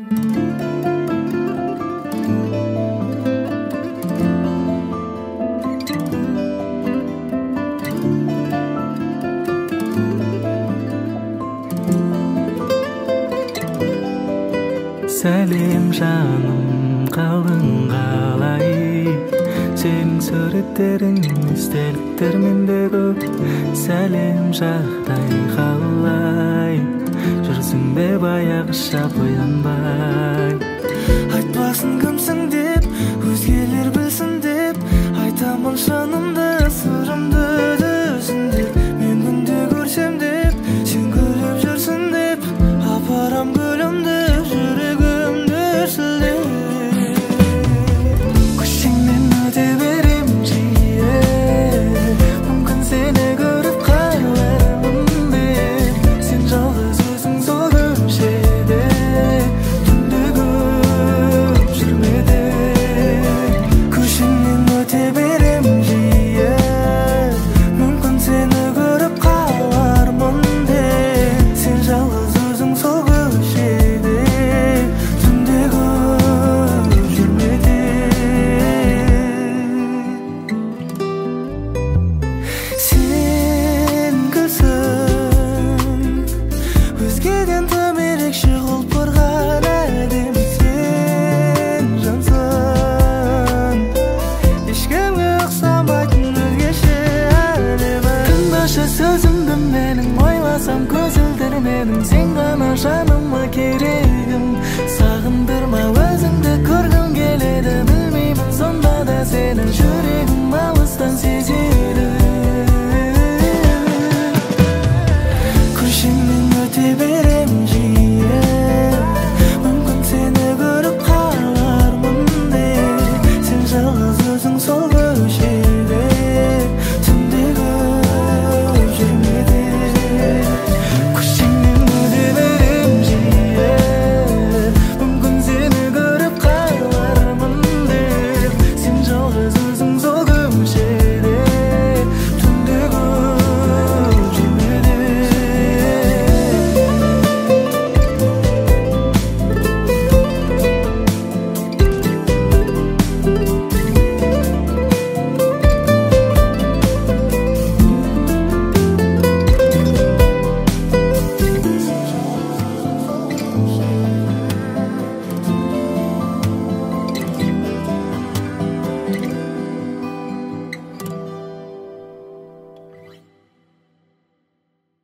Сәлем жаным, қалың қалай? Сенің суреттерің естеліктер менде көп. Сәлем жағдай қалай? Жүрсің бе баяғыша боянбай? Айтпасын кімсің деп, өзгелер білсін деп, айтамын жанымды, сырымды түсіндеп. Мен күнде көрсем деп, сен күліп жүрсің деп, апарам гүлімді, жүрегімді сілдеп. Көшеңнен өте берем жиі, мүмкін сені көріп қалармын деп. Сен жалғыз өзің сол көшеде, түнде көп жүрмеде. Көшеңнен өте берем жиі, мүмкін сені көріп қалармын деп. Сен жалғыз өзің сол көшеде, түнде көп жүрмеде. Сен гүлсің, өзгеден тым ерекше құлпырған әдемі. Сен жансың, ешкімге ұқсамайтын өзгеше әдемі. Тыңдашы сөзімді менің, ойласам көзілдір менің. Сен ғана жаным